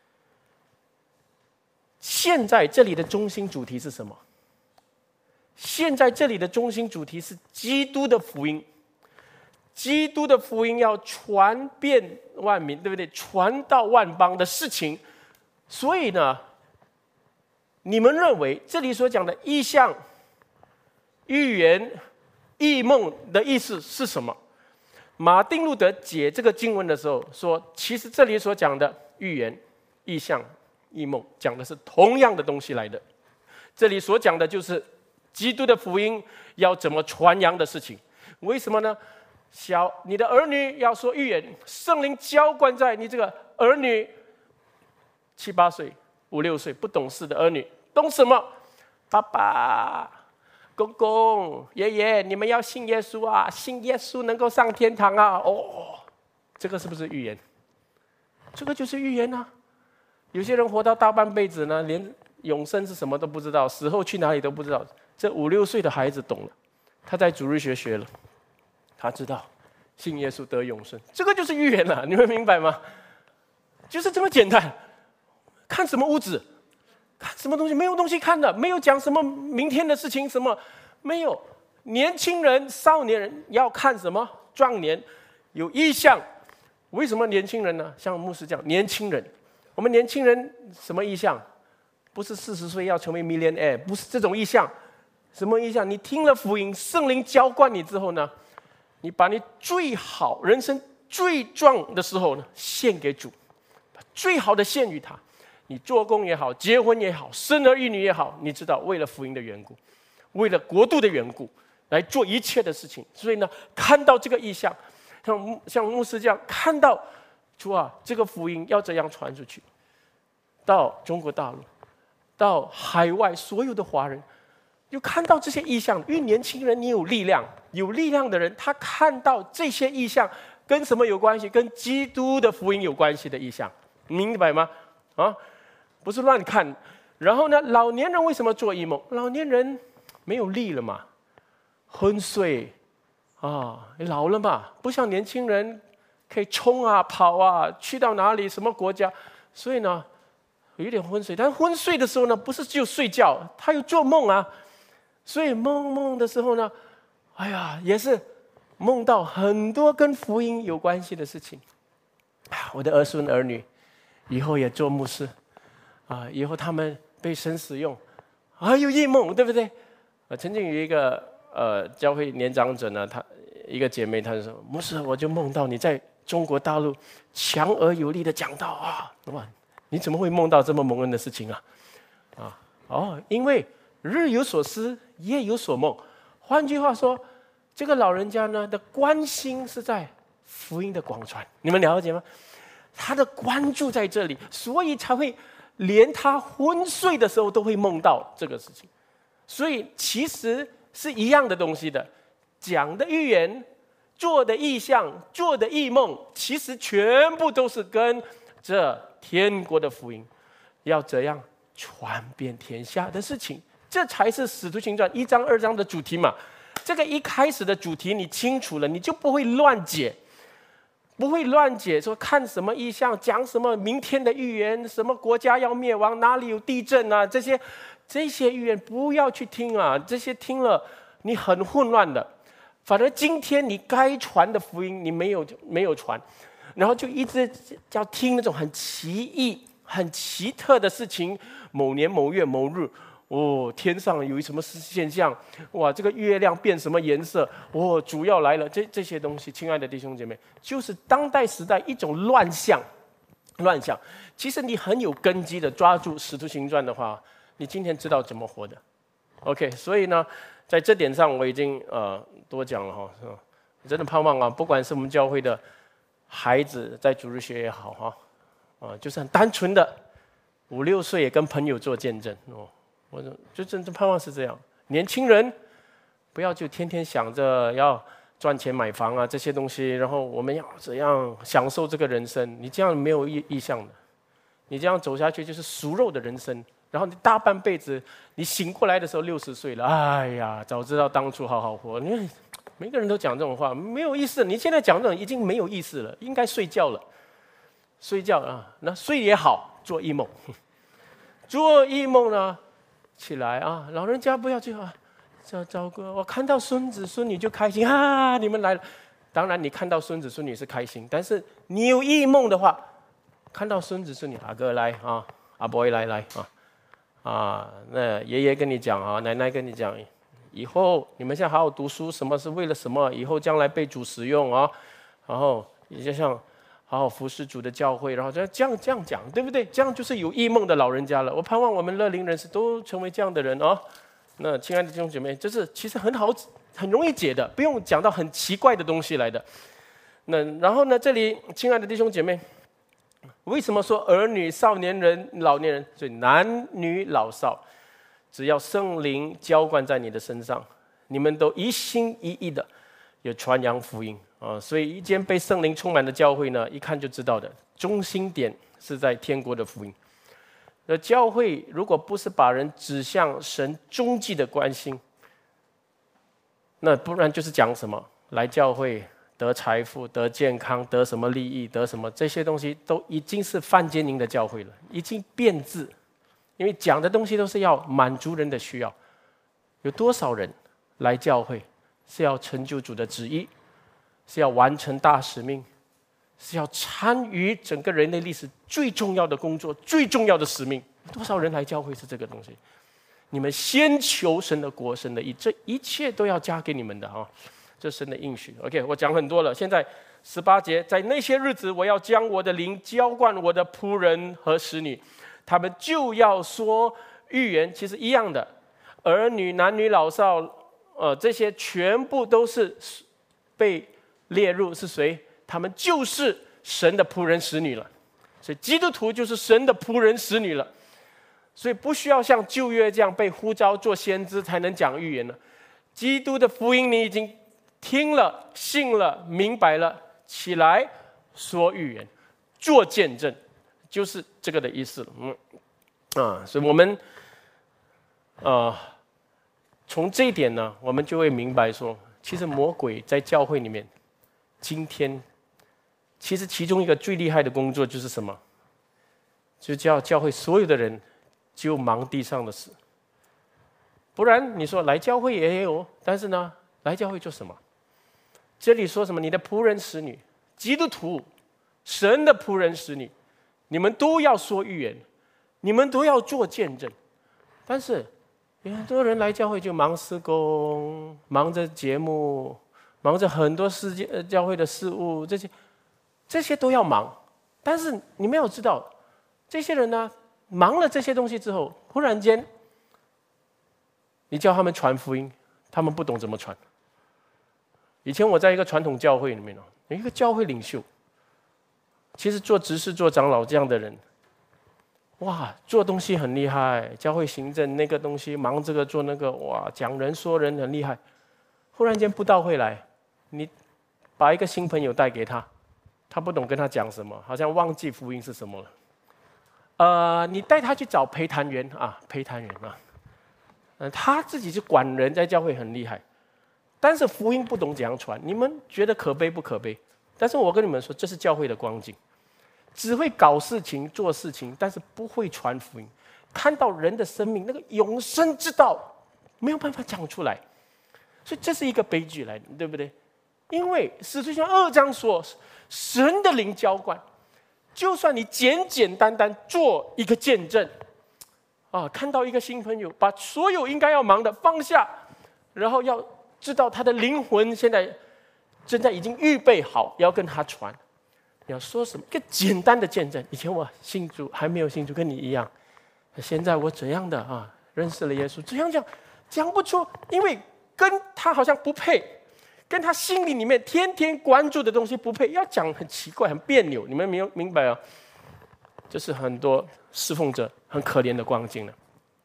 Speaker 1: 现在这里的中心主题是什么？现在这里的中心主题是基督的福音。基督的福音要传遍万民，对不对？传到万邦的事情。所以呢，你们认为这里所讲的意象、预言、异梦的意思是什么？马丁路德解这个经文的时候说，其实这里所讲的预言、意象、异梦讲的是同样的东西来的。这里所讲的就是基督的福音要怎么传扬的事情。为什么呢？小你的儿女要说预言，圣灵浇灌在你这个儿女七八岁、五六岁不懂事的儿女，懂什么？爸爸、公公、爷爷，你们要信耶稣啊！信耶稣能够上天堂啊！哦，这个是不是预言？这个就是预言啊！有些人活到大半辈子呢，连永生是什么都不知道，死后去哪里都不知道。这五六岁的孩子懂了，他在主日学学了，他知道信耶稣得永生，这个就是预言了，你们明白吗？就是这么简单。看什么屋子？看什么东西？没有东西看的，没有讲什么明天的事情，什么没有。年轻人、少年人要看什么？壮年有意象。为什么年轻人呢？像牧师讲，年轻人，我们年轻人什么意象？不是四十岁要成为 millionaire， 不是这种意象。什么意象？你听了福音，圣灵浇灌你之后呢，你把你最好、人生最壮的时候呢，献给主，把最好的献于他。你做工也好，结婚也好，生儿育女也好，你知道，为了福音的缘故，为了国度的缘故，来做一切的事情。所以呢，看到这个意象，像像牧师这样看到，主啊，这个福音要怎样传出去，到中国大陆，到海外所有的华人，就看到这些意象。因为年轻人，你有力量，有力量的人，他看到这些意象跟什么有关系？跟基督的福音有关系的意象，明白吗？啊？不是乱看。然后呢，老年人为什么做异梦？老年人没有力了嘛，昏睡啊，老了嘛，不像年轻人可以冲啊、跑啊，去到哪里、什么国家，所以呢，有点昏睡。但昏睡的时候呢，不是只有睡觉，他有做梦啊。所以梦梦的时候呢，哎呀，也是梦到很多跟福音有关系的事情。我的儿孙儿女以后也做牧师。啊，以后他们被神使用，啊，有异梦，对不对？啊，曾经有一个呃教会年长者呢，她一个姐妹，她就说：“牧师，我就梦到你在中国大陆强而有力的讲道啊，哇，你怎么会梦到这么蒙恩的事情啊？”啊，哦，因为日有所思，夜有所梦。换句话说，这个老人家呢的关心是在福音的广传，你们了解吗？他的关注在这里，所以才会。连他昏睡的时候都会梦到这个事情，所以其实是一样的东西的。讲的预言、做的意象、做的异梦，其实全部都是跟这天国的福音要怎样传遍天下的事情，这才是使徒行传一章、二章的主题嘛。这个一开始的主题你清楚了，你就不会乱解。不会乱解，说看什么意象，讲什么明天的预言，什么国家要灭亡，哪里有地震啊，这些这些预言不要去听啊，这些听了你很混乱的。反而今天你该传的福音你没有没有传，然后就一直要听那种很奇异、很奇特的事情，某年某月某日。哦，天上有什么现象？哇，这个月亮变什么颜色？哦，主要来了，这这些东西，亲爱的弟兄姐妹，就是当代时代一种乱象，乱象。其实你很有根基的抓住《使徒行传》的话，你今天知道怎么活的。OK， 所以呢，在这点上我已经呃多讲了哈，真的盼望啊，不管是我们教会的孩子在主日学也好哈，啊，就是很单纯的五六岁也跟朋友做见证哦。 我就真正盼望是这样。年轻人不要就天天想着要赚钱买房啊这些东西，然后我们要怎样享受这个人生？你这样没有意意向的，你这样走下去就是熟肉的人生。然后你大半辈子，你醒过来的时候六十岁了，哎呀，早知道当初好好活。因为每个人都讲这种话，没有意思。你现在讲这种已经没有意思了，应该睡觉了。睡觉啊，那睡也好，做异梦。做异梦呢，起来啊，老人家不要去啊，赵赵哥，我看到孙子孙女就开心啊，你们来了。当然，你看到孙子孙女是开心，但是你有异梦的话，看到孙子孙女，阿哥来啊，阿伯来来啊。啊，那爷爷跟你讲啊，奶奶跟你讲，以后你们现在好好读书，什么是为了什么？以后将来被主使用啊，然后也就像好好服侍主的教会，然后这样这样讲，对不对？这样就是有异梦的老人家了。我盼望我们乐龄人士都成为这样的人啊。那亲爱的弟兄姐妹，这是其实很好，很容易解的，不用讲到很奇怪的东西来的。那然后呢，这里亲爱的弟兄姐妹。为什么说儿女、少年人、老年人？所以男女老少，只要圣灵浇灌在你的身上，你们都一心一意的有传扬福音啊！所以一间被圣灵充满的教会呢，一看就知道的，中心点是在天国的福音。而教会如果不是把人指向神终极的关心，那不然就是讲什么来教会。得财富、得健康、得什么利益、得什么这些东西，都已经是范建宁的教会了，已经变质。因为讲的东西都是要满足人的需要。有多少人来教会是要成就主的旨意，是要完成大使命，是要参与整个人类历史最重要的工作、最重要的使命？有多少人来教会是这个东西？你们先求神的国、神的义，这一切都要加给你们的啊！这神的应许。 OK， 我讲很多了。现在十八节，在那些日子，我要将我的灵浇灌我的仆人和使女，他们就要说预言。其实一样的，儿女、男女老少，呃，这些全部都是被列入是谁？他们就是神的仆人使女了。所以基督徒就是神的仆人使女了。所以不需要像旧约这样被呼召做先知才能讲预言了。基督的福音你已经听了、信了、明白了，起来说预言，做见证，就是这个的意思了。嗯，啊，所以我们，呃，从这一点呢，我们就会明白说，其实魔鬼在教会里面，今天，其实其中一个最厉害的工作就是什么？就叫教会所有的人就忙地上的事。不然你说来教会也有，但是呢，来教会做什么？这里说什么？你的仆人使女，基督徒，神的仆人使女，你们都要说预言，你们都要做见证。但是有很多人来教会就忙事工，忙着节目，忙着很多世界呃教会的事务，这些这些都要忙。但是你没有知道，这些人呢，忙了这些东西之后，忽然间，你叫他们传福音，他们不懂怎么传。以前我在一个传统教会里面哦，有一个教会领袖，其实做执事、做长老这样的人，哇，做东西很厉害，教会行政那个东西忙这个做那个，哇，讲人说人很厉害。忽然间布道会来，你把一个新朋友带给他，他不懂跟他讲什么，好像忘记福音是什么了。呃，你带他去找陪谈员啊，陪谈员啊，呃，他自己是管人，在教会很厉害。但是福音不懂怎样传，你们觉得可悲不可悲？但是我跟你们说，这是教会的光景，只会搞事情、做事情，但是不会传福音。看到人的生命那个永生之道，没有办法讲出来，所以这是一个悲剧来的，对不对？因为使徒行传二章说，神的灵浇灌，就算你简简单单做一个见证，啊，看到一个新朋友，把所有应该要忙的放下，然后要知道他的灵魂现在正在已经预备好要跟他传，你要说什么？一个简单的见证。以前我信主还没有信主，跟你一样，现在我怎样的啊认识了耶稣，这样讲讲不出，因为跟他好像不配，跟他心里里面天天关注的东西不配，要讲很奇怪很别扭。你们明明白啊？这是很多侍奉者很可怜的光景了。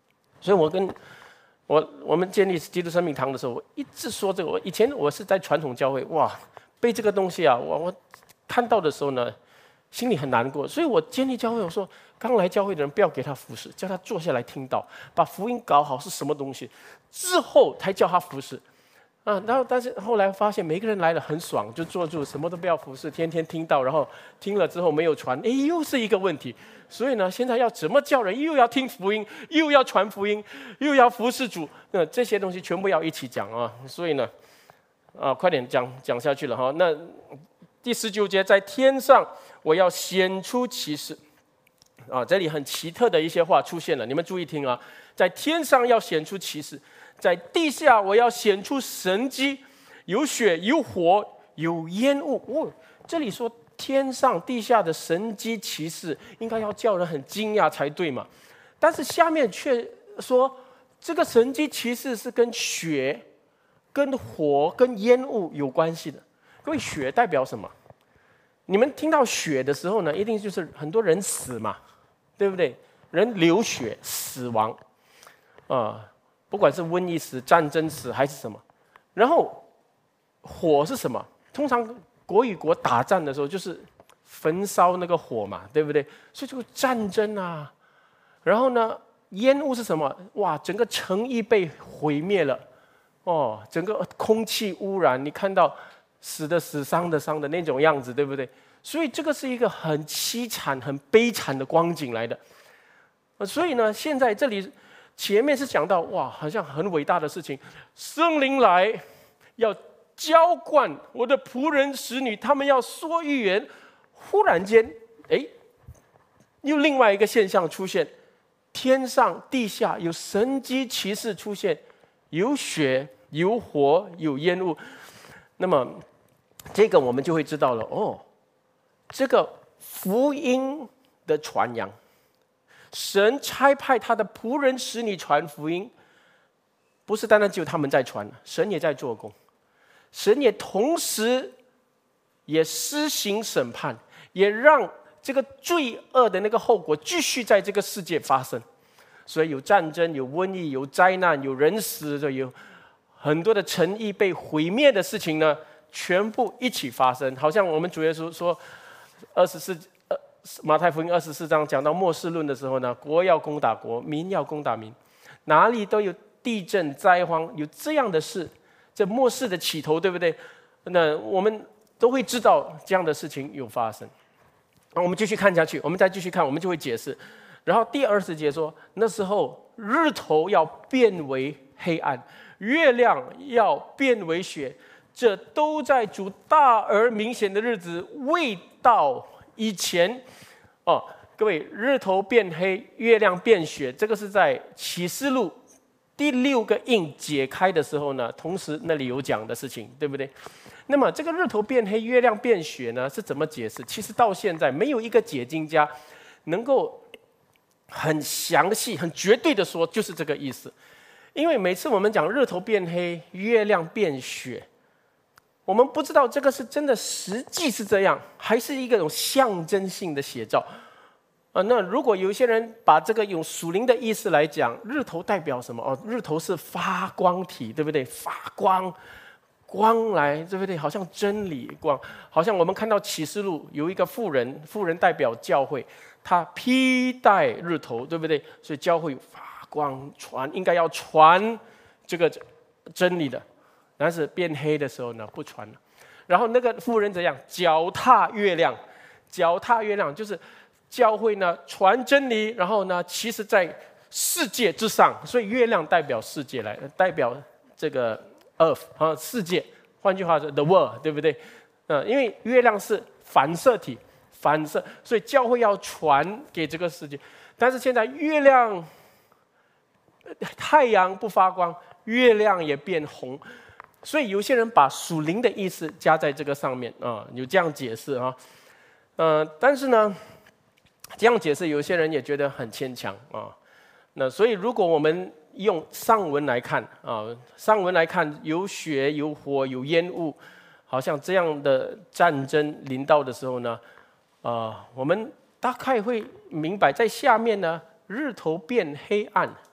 Speaker 1: 所以我跟我我们建立基督生命堂的时候，我一直说这个。我以前我是在传统教会，哇，被这个东西啊，我我看到的时候呢，心里很难过。所以我建立教会，我说刚来教会的人不要给他服侍，叫他坐下来听到，把福音搞好是什么东西，之后才叫他服侍。啊，然后但是后来发现每个人来了很爽，就坐住，什么都不要服侍，天天听到，然后听了之后没有传，哎，又是一个问题。所以呢，现在要怎么叫人，又要听福音，又要传福音，又要服侍主，那这些东西全部要一起讲啊。所以呢，啊，快点讲讲下去了哈。那第十九节，在天上我要显出奇事，啊，这里很奇特的一些话出现了，你们注意听啊，在天上要显出奇事。在地下，我要显出神迹，有血，有火，有烟雾。哦，这里说天上、地下的神迹奇事，应该要叫人很惊讶才对嘛。但是下面却说，这个神迹奇事是跟血、跟火、跟烟雾有关系的。各位，血代表什么？你们听到血的时候呢，一定就是很多人死嘛，对不对？人流血、死亡，啊、呃。不管是瘟疫死、战争死还是什么，然后火是什么？通常国与国打仗的时候，就是焚烧那个火嘛，对不对？所以这个战争啊，然后呢，烟雾是什么？哇，整个城邑被毁灭了，哦，整个空气污染，你看到死的死、伤的伤的那种样子，对不对？所以这个是一个很凄惨、很悲惨的光景来的。所以呢，现在这里。前面是讲到哇，好像很伟大的事情，圣灵来要浇灌我的仆人使女，他们要说预言。忽然间，哎，又另外一个现象出现，天上地下有神迹奇事出现，有血，有火，有烟雾。那么这个我们就会知道了哦，这个福音的传扬。神差派他的仆人使你传福音，不是单单只有他们在传，神也在做工，神也同时也施行审判，也让这个罪恶的那个后果继续在这个世界发生。所以有战争，有瘟疫，有灾难，有人死，有很多的城邑被毁灭的事情呢，全部一起发生。好像我们主耶稣说，二十四。马太福音二十四章讲到末世论的时候呢，国要攻打国，民要攻打民，哪里都有地震灾荒，有这样的事，这末世的起头，对不对？那我们都会知道这样的事情有发生。那我们继续看下去，我们再继续看，我们就会解释。然后第二十节说，那时候日头要变为黑暗，月亮要变为血，这都在主大而明显的日子未到以前。哦，各位，日头变黑，月亮变血，这个是在启示录第六个印解开的时候呢，同时那里有讲的事情，对不对？那么这个日头变黑，月亮变血呢，是怎么解释？其实到现在没有一个解经家能够很详细、很绝对的说就是这个意思。因为每次我们讲日头变黑，月亮变血，我们不知道这个是真的实际是这样，还是一种象征性的写照。啊，那如果有一些人把这个用属灵的意思来讲，日头代表什么？哦，日头是发光体，对不对？发光，光来，对不对？好像真理光，好像我们看到启示录有一个妇人，妇人代表教会，她披戴日头，对不对？所以教会发光传，应该要传这个真理的。但是变黑的时候呢，不传了。然后那个妇人怎样？脚踏月亮，脚踏月亮就是教会呢传真理，然后呢，其实在世界之上，所以月亮代表世界来，代表这个 earth 啊，世界。换句话说 ，the world， 对不对？呃，因为月亮是反射体，反射，所以教会要传给这个世界。但是现在月亮、太阳不发光，月亮也变红。所以有些人把属灵的意思加在这个上面啊，有这样解释啊，呃，但是呢，这样解释有些人也觉得很牵强啊。那所以如果我们用上文来看啊，上文来看有血有火有烟雾，好像这样的战争临到的时候呢，啊，我们大概会明白，在下面呢，日头变黑暗，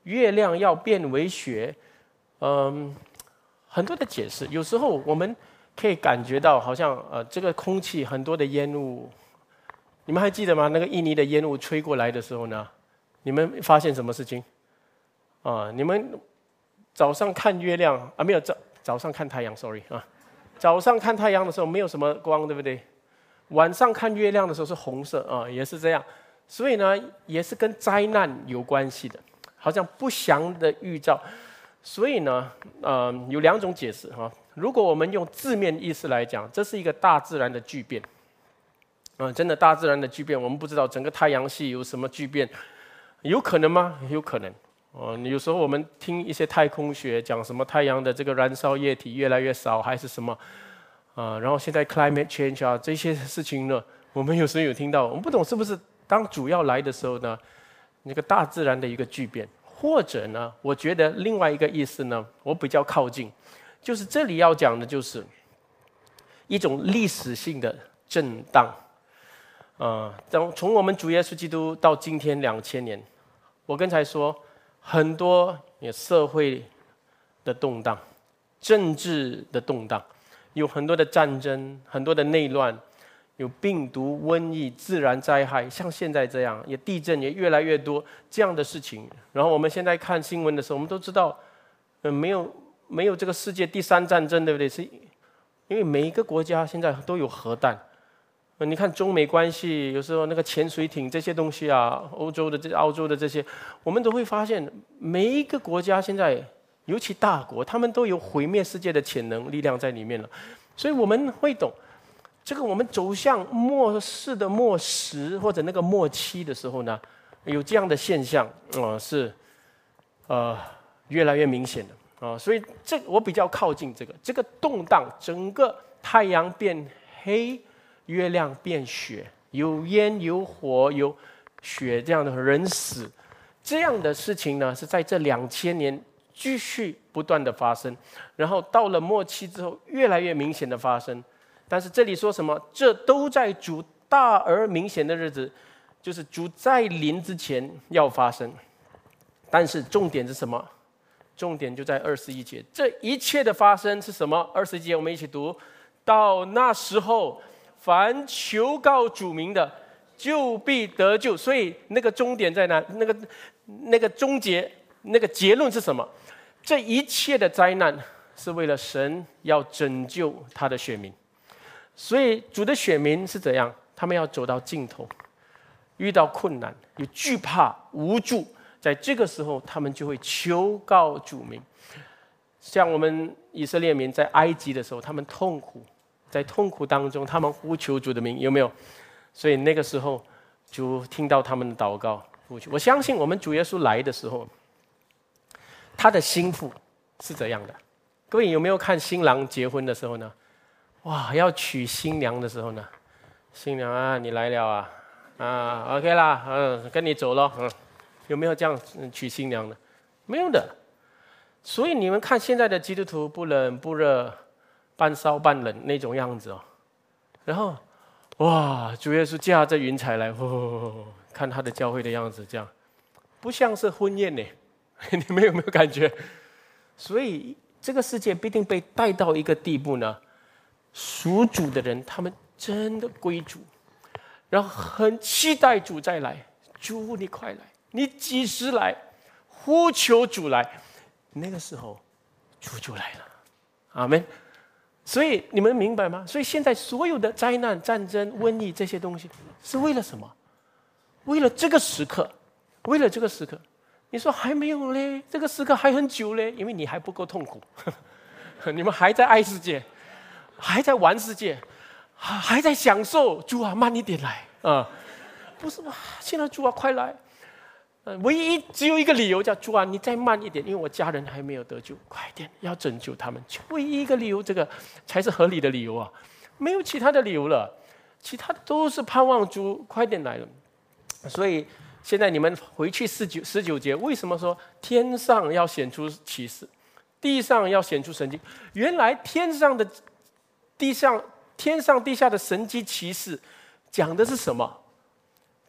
Speaker 1: 月亮要变为雪，嗯，很多的解释。有时候我们可以感觉到，好像呃，这个空气很多的烟雾，你们还记得吗？那个印尼的烟雾吹过来的时候呢，你们发现什么事情？啊，你们早上看月亮啊，没有早早上看太阳 ，sorry 啊，早上看太阳的时候没有什么光，对不对？晚上看月亮的时候是红色啊，也是这样。所以呢，也是跟灾难有关系的，好像不祥的预兆。所以呢，呃，有两种解释哈。如果我们用字面意思来讲，这是一个大自然的巨变。啊、呃，真的大自然的巨变，我们不知道整个太阳系有什么巨变，有可能吗？有可能。哦、呃，有时候我们听一些太空学讲什么太阳的这个燃烧液体越来越少，还是什么。啊，然后现在 climate change 啊这些事情呢，我们有时候有听到，我们不懂是不是当主要来的时候呢，那个大自然的一个巨变，或者呢，我觉得另外一个意思呢，我比较靠近，就是这里要讲的就是一种历史性的震荡。啊，从从我们主耶稣基督到今天两千年，我刚才说很多也社会的动荡，政治的动荡。有很多的战争，很多的内乱，有病毒、瘟疫、自然灾害，像现在这样，也地震也越来越多这样的事情。然后我们现在看新闻的时候，我们都知道，呃，没有没有这个世界第三战争，对不对？是因为每一个国家现在都有核弹。呃，你看中美关系，有时候那个潜水艇这些东西啊，欧洲的这澳洲的这些，我们都会发现，每一个国家现在。尤其大国，他们都有毁灭世界的潜能力量在里面了，所以我们会懂，这个我们走向末世的末时或者那个末期的时候呢，有这样的现象啊、呃，是呃越来越明显的啊、呃，所以这我比较靠近这个这个动荡，整个太阳变黑，月亮变雪，有烟有火有雪，这样的人死，这样的事情呢，是在这两千年。继续不断的发生，然后到了末期之后，越来越明显的发生。但是这里说什么？这都在主大而明显的日子，就是主再临之前要发生。但是重点是什么？重点就在二十一节。这一切的发生是什么？二十一节我们一起读。到那时候，凡求告主名的，就必得救。所以那个终点在哪？那个那个终结，那个结论是什么？这一切的灾难是为了神要拯救他的选民，所以主的选民是怎样？他们要走到尽头，遇到困难，有惧怕、无助，在这个时候，他们就会求告主名。像我们以色列民在埃及的时候，他们痛苦，在痛苦当中，他们呼求主的名，有没有？所以那个时候，主听到他们的祷告，呼求。我相信我们主耶稣来的时候。他的心腹是怎样的？各位有没有看新郎结婚的时候呢？哇，要娶新娘的时候呢？新娘啊，你来了啊，啊 ，OK 啦，嗯，跟你走了，嗯，有没有这样娶新娘的？没有的。所以你们看现在的基督徒不冷不热，半烧半冷那种样子哦。然后，哇，主耶稣驾着云彩来，呼呼呼呼，看他的教会的样子，这样不像是婚宴呢。你们有没有感觉？所以这个世界必定被带到一个地步呢，属主的人他们真的归主，然后很期待主再来。主你快来，你几时来？呼求主来，那个时候主就来了。阿们。所以你们明白吗？所以现在所有的灾难、战争、瘟疫这些东西是为了什么？为了这个时刻，为了这个时刻。你说还没有嘞，这个时刻还很久嘞，因为你还不够痛苦，你们还在爱世界，还在玩世界，还在享受。主啊，慢一点来啊、呃！不是吧？现在主啊，快来！呃，唯一只有一个理由叫主啊，你再慢一点，因为我家人还没有得救，快点，要拯救他们。唯一一个理由，这个才是合理的理由啊，没有其他的理由了，其他的都是盼望主快点来了。所以。现在你们回去十九十九节，为什么说天上要显出奇事，地上要显出神迹？原来天上的、地上、天上地下的神迹奇事，讲的是什么？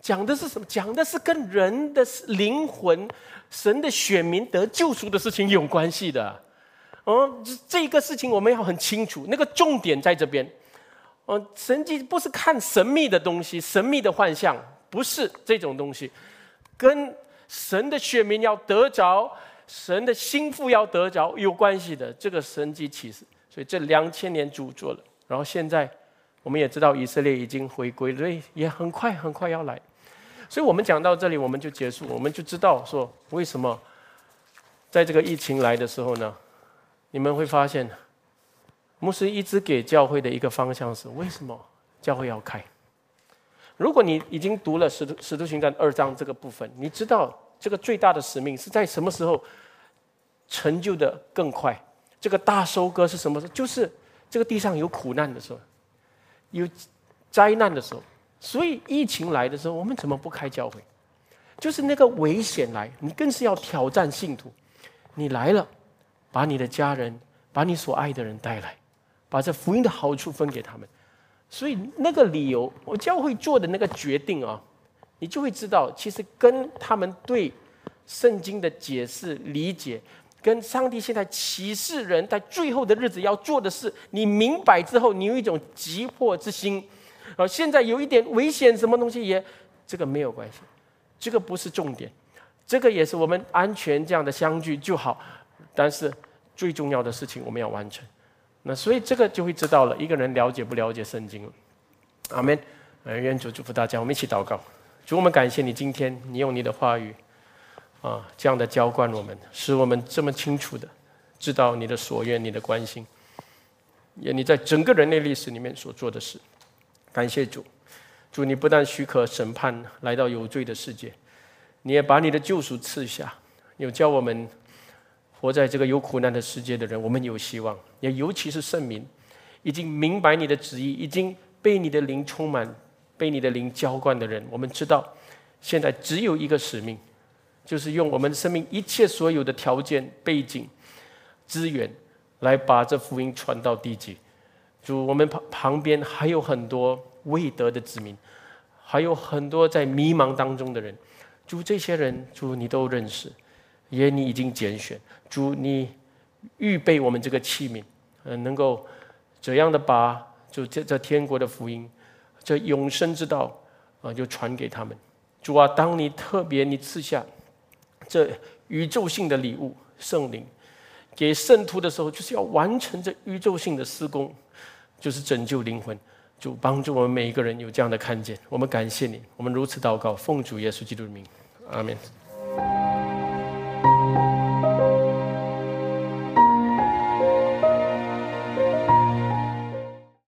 Speaker 1: 讲的是什么？讲的是跟人的灵魂、神的选民得救赎的事情有关系的。哦，这个事情我们要很清楚，那个重点在这边。哦，神迹不是看神秘的东西、神秘的幻象，不是这种东西，跟神的选民要得着、神的心腹要得着有关系的。这个神迹启示，所以这两千年主做了，然后现在我们也知道以色列已经回归，所以也很快很快要来。所以我们讲到这里，我们就结束，我们就知道说为什么在这个疫情来的时候呢，你们会发现。牧师一直给教会的一个方向是：为什么教会要开？如果你已经读了使徒使徒行传二章这个部分，你知道这个最大的使命是在什么时候成就的更快？这个大收割是什么时候？就是这个地上有苦难的时候，有灾难的时候。所以疫情来的时候，我们怎么不开教会？就是那个危险来，你更是要挑战信徒。你来了，把你的家人，把你所爱的人带来。把这福音的好处分给他们，所以那个理由，我教会做的那个决定啊，你就会知道，其实跟他们对圣经的解释理解，跟上帝现在启示人在最后的日子要做的事，你明白之后，你有一种急迫之心。啊，现在有一点危险，什么东西也，这个没有关系，这个不是重点，这个也是我们安全这样的相聚就好，但是最重要的事情我们要完成。那所以这个就会知道了，一个人了解不了解圣经了。阿们。愿主祝福大家，我们一起祷告。主，我们感谢你，今天你用你的话语啊，这样的浇灌我们，使我们这么清楚的知道你的所愿、你的关心，也你在整个人类历史里面所做的事。感谢主，主你不但许可审判来到有罪的世界，你也把你的救赎赐下，有叫我们活在这个有苦难的世界的人，我们有希望，也尤其是圣民，已经明白你的旨意，已经被你的灵充满，被你的灵浇灌的人，我们知道，现在只有一个使命，就是用我们生命一切所有的条件、背景、资源，来把这福音传到地极。主，我们旁旁边还有很多未得的子民，还有很多在迷茫当中的人，主，这些人，主你都认识。也你已经拣选，主你预备我们这个器皿，呃，能够怎样的把就这这天国的福音，这永生之道啊、呃，就传给他们。主啊，当你特别你赐下这宇宙性的礼物圣灵给圣徒的时候，就是要完成这宇宙性的施工，就是拯救灵魂。主帮助我们每一个人有这样的看见，我们感谢你，我们如此祷告，奉主耶稣基督的名，阿们。